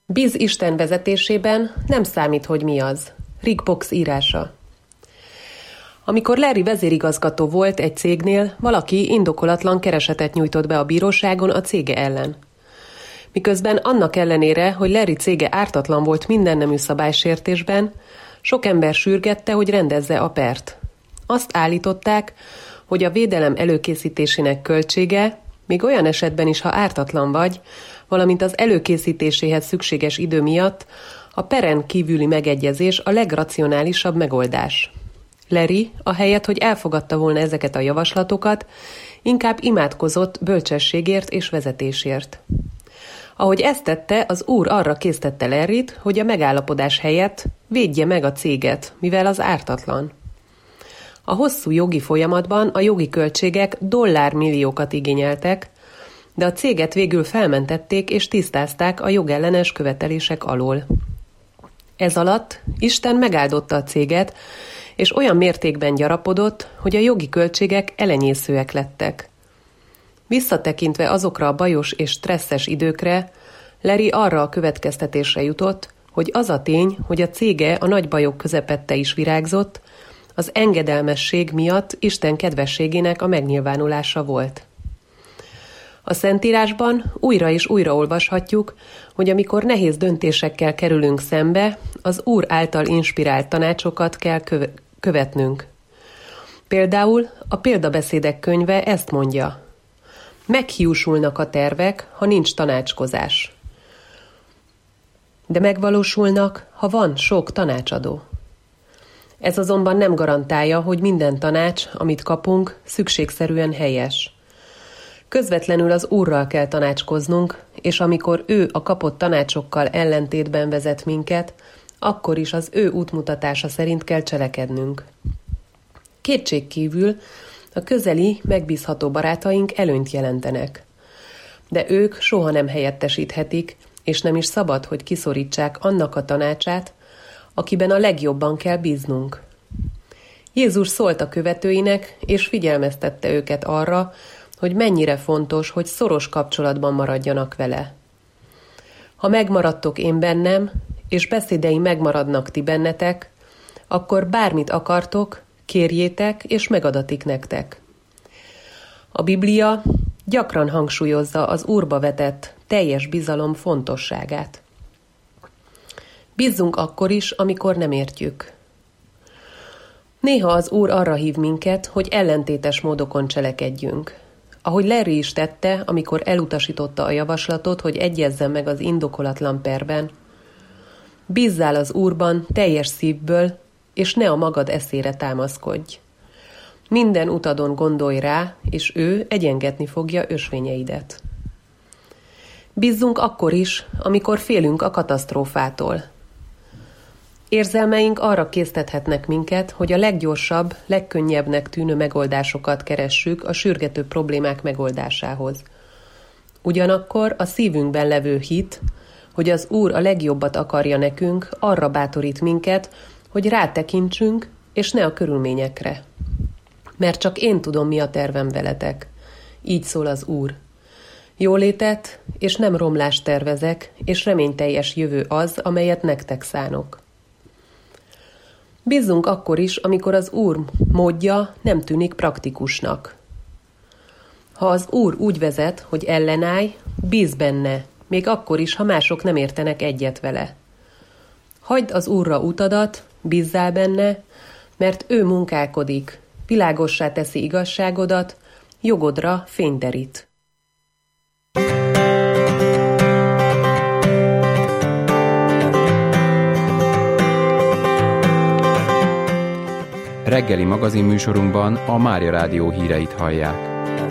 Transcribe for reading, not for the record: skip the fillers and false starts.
Bíz Isten vezetésében, nem számít, hogy mi az. Rick Box írása. Amikor Larry vezérigazgató volt egy cégnél, valaki indokolatlan keresetet nyújtott be a bíróságon a cége ellen. Miközben annak ellenére, hogy Larry cége ártatlan volt mindennemű szabálysértésben, sok ember sürgette, hogy rendezze a pert. Azt állították, hogy a védelem előkészítésének költsége, még olyan esetben is, ha ártatlan vagy, valamint az előkészítéséhez szükséges idő miatt a peren kívüli megegyezés a legracionálisabb megoldás. Larry, ahelyett, hogy elfogadta volna ezeket a javaslatokat, inkább imádkozott bölcsességért és vezetésért. Ahogy ezt tette, az úr arra késztette Larryt, hogy a megállapodás helyett védje meg a céget, mivel az ártatlan. A hosszú jogi folyamatban a jogi költségek dollármilliókat igényeltek, de a céget végül felmentették és tisztázták a jogellenes követelések alól. Ez alatt Isten megáldotta a céget, és olyan mértékben gyarapodott, hogy a jogi költségek elenyészőek lettek. Visszatekintve azokra a bajos és stresszes időkre, Larry arra a következtetésre jutott, hogy az a tény, hogy a cége a nagy bajok közepette is virágzott, az engedelmesség miatt Isten kedvességének a megnyilvánulása volt. A Szentírásban újra és újra olvashatjuk, hogy amikor nehéz döntésekkel kerülünk szembe, az Úr által inspirált tanácsokat kell követnünk. Például a Példabeszédek könyve ezt mondja: meghiúsulnak a tervek, ha nincs tanácskozás. De megvalósulnak, ha van sok tanácsadó. Ez azonban nem garantálja, hogy minden tanács, amit kapunk, szükségszerűen helyes. Közvetlenül az Úrral kell tanácskoznunk, és amikor ő a kapott tanácsokkal ellentétben vezet minket, akkor is az ő útmutatása szerint kell cselekednünk. Kétségkívül a közeli, megbízható barátaink előnyt jelentenek. De ők soha nem helyettesíthetik, és nem is szabad, hogy kiszorítsák annak a tanácsát, akiben a legjobban kell bíznunk. Jézus szólt a követőinek, és figyelmeztette őket arra, hogy mennyire fontos, hogy szoros kapcsolatban maradjanak vele. Ha megmaradtok én bennem, és beszédeim megmaradnak ti bennetek, akkor bármit akartok, kérjétek, és megadatik nektek. A Biblia gyakran hangsúlyozza az Úrba vetett teljes bizalom fontosságát. Bízzunk akkor is, amikor nem értjük. Néha az Úr arra hív minket, hogy ellentétes módokon cselekedjünk. Ahogy Larry is tette, amikor elutasította a javaslatot, hogy egyezzen meg az indokolatlan perben. Bízzál az Úrban teljes szívből, és ne a magad eszére támaszkodj. Minden utadon gondolj rá, és ő egyengetni fogja ösvényeidet. Bízzunk akkor is, amikor félünk a katasztrófától. Érzelmeink arra késztethetnek minket, hogy a leggyorsabb, legkönnyebbnek tűnő megoldásokat keressük a sürgető problémák megoldásához. Ugyanakkor a szívünkben levő hit, hogy az Úr a legjobbat akarja nekünk, arra bátorít minket, hogy rátekintsünk, és ne a körülményekre. Mert csak én tudom, mi a tervem veletek. Így szól az Úr. Jólétet és nem romlást tervezek, és reményteljes jövő az, amelyet nektek szánok. Bízzunk akkor is, amikor az Úr módja nem tűnik praktikusnak. Ha az Úr úgy vezet, hogy ellenállj, bízz benne, még akkor is, ha mások nem értenek egyet vele. Hagyd az Úrra utadat, bízzál benne, mert ő munkálkodik, világossá teszi igazságodat, jogodra fényt derít. Reggeli magazinműsorunkban a Mária Rádió híreit hallják.